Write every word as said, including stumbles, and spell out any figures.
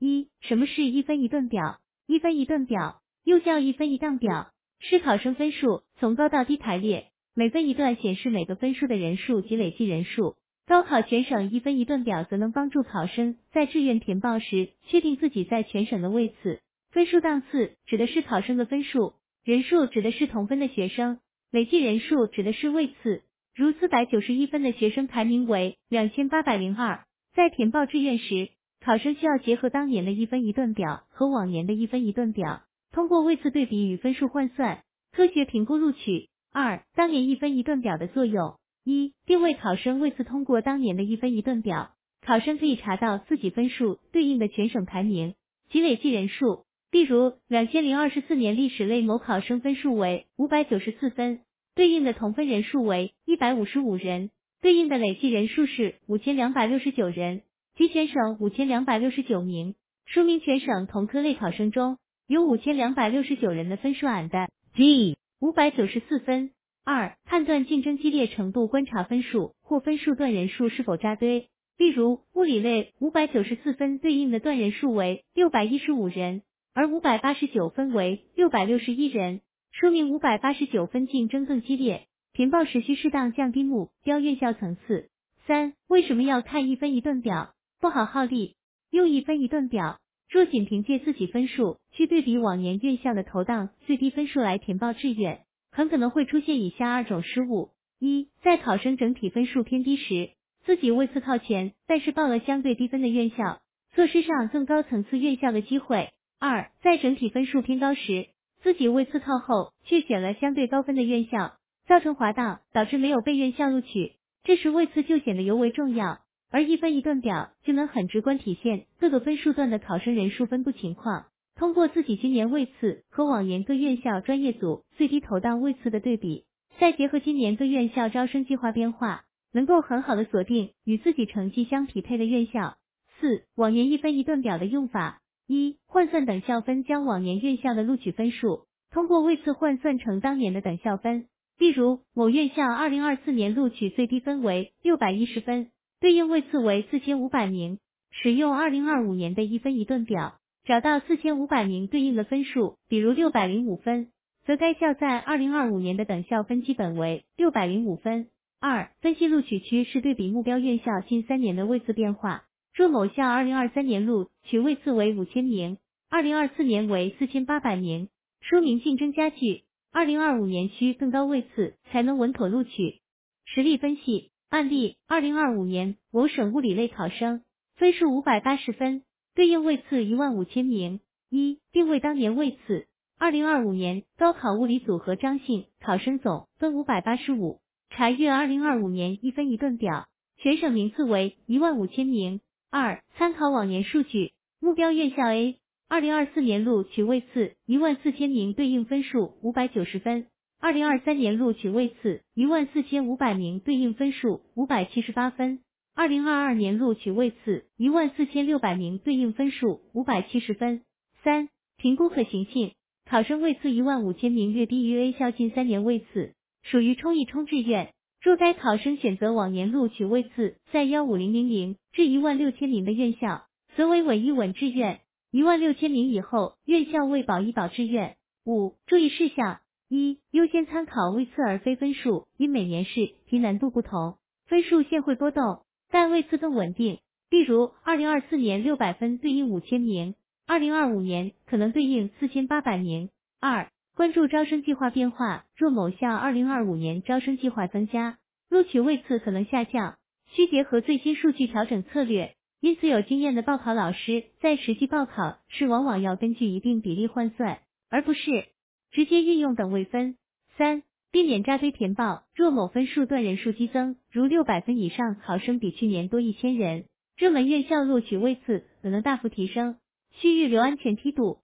一、什么是一分一顿表？一分一顿表又叫一分一档表，是考生分数从高到低排列，每分一段显示每个分数的人数及累计人数。高考全省一分一顿表则能帮助考生在志愿填报时确定自己在全省的位次。分数档次指的是考生的分数，人数指的是同分的学生，累计人数指的是位次。如四百九十一分的学生排名为两千八百零二，在填报志愿时，考生需要结合当年的一分一顿表和往年的一分一顿表，通过位次对比与分数换算，科学评估录取。二、当年一分一顿表的作用。一、定位考生位次。通过当年的一分一顿表，考生可以查到自己分数对应的全省排名及累计人数。例如，两千零二十四年历史类某考生分数为五百九十四分，对应的同分人数为一百五十五人，对应的累计人数是五千两百六十九人，即全省五千两百六十九名，说明全省同科类考生中有五千两百六十九人的分数俺的 G 五百九十四分。二、判断竞争激烈程度，观察分数或分数段人数是否扎堆。例如，物理类五百九十四分对应的段人数为六百一十五人，而五百八十九分为六百六十一人，说明五百八十九分竞争更激烈。填报时需适当降低目标院校层次。三、为什么要看一分一顿表？不好好利用一分一顿表，若仅凭借自己分数去对比往年院校的投档最低分数来填报志愿，很可能会出现以下二种失误。一、在考生整体分数偏低时，自己位次靠前，但是报了相对低分的院校，错失上更高层次院校的机会。二、在整体分数偏高时，自己位次靠后，却选了相对高分的院校，造成滑档，导致没有被院校录取，这时位次就显得尤为重要。而一分一顿表就能很直观体现各个分数段的考生人数分布情况。通过自己今年位次和往年各院校专业组最低投档位次的对比，再结合今年各院校招生计划变化，能够很好的锁定与自己成绩相匹配的院校。四、往年一分一顿表的用法。一、换算等校分，将往年院校的录取分数通过位次换算成当年的等校分。例如，某院校二零二四年录取最低分为六百一十分，对应位次为四千五百名，使用二零二五年的一分一顿表找到四千五百名对应的分数，比如六百零五分，则该校在二零二五年的等校分基本为六百零五分。二、分析录取趋势，对比目标院校近三年的位次变化。若某校二零二三年录取位次为五千名，二零二四年为四千八百名，说明竞争加剧，二零二五年需更高位次才能稳妥录取。实例分析案例：二零二五年某省物理类考生分数五百八十分，对应位次一万五千名。一、定位当年位次。二零二五年高考物理组合张姓考生总分五百八十五，查阅二零二五年一分一顿表，全省名次为一万五千名。二、参考往年数据，目标院校 A 二零二四年录取位次一万四千名，对应分数五百九十分，二零二三年录取位次一万四千五百名，对应分数五百七十八分，二零二二年录取位次一万四千六百名，对应分数五百七十分。三、评估可行性，考生位次一万五千名略低于 A 校近三年位次，属于冲一冲志愿。若该考生选择往年录取位次在一五零零零至一万六千名的院校，则为稳一稳志愿，一万六千名以后院校为保一保志愿。五、注意事项：一、优先参考位次而非分数，因每年试题难度不同，分数线会波动，但位次更稳定。例如，二零二四年六百分对应五千名，二零二五年可能对应四千八百名。二、关注招生计划变化，若某校二零二五年招生计划增加，录取位次可能下降，需结合最新数据调整策略。因此，有经验的报考老师在实际报考时往往要根据一定比例换算，而不是直接运用等位分。三、避免扎堆填报，若某分数段人数激增，如六百分以上考生比去年多一千人，热门院校录取位次可能大幅提升，需预留安全梯度。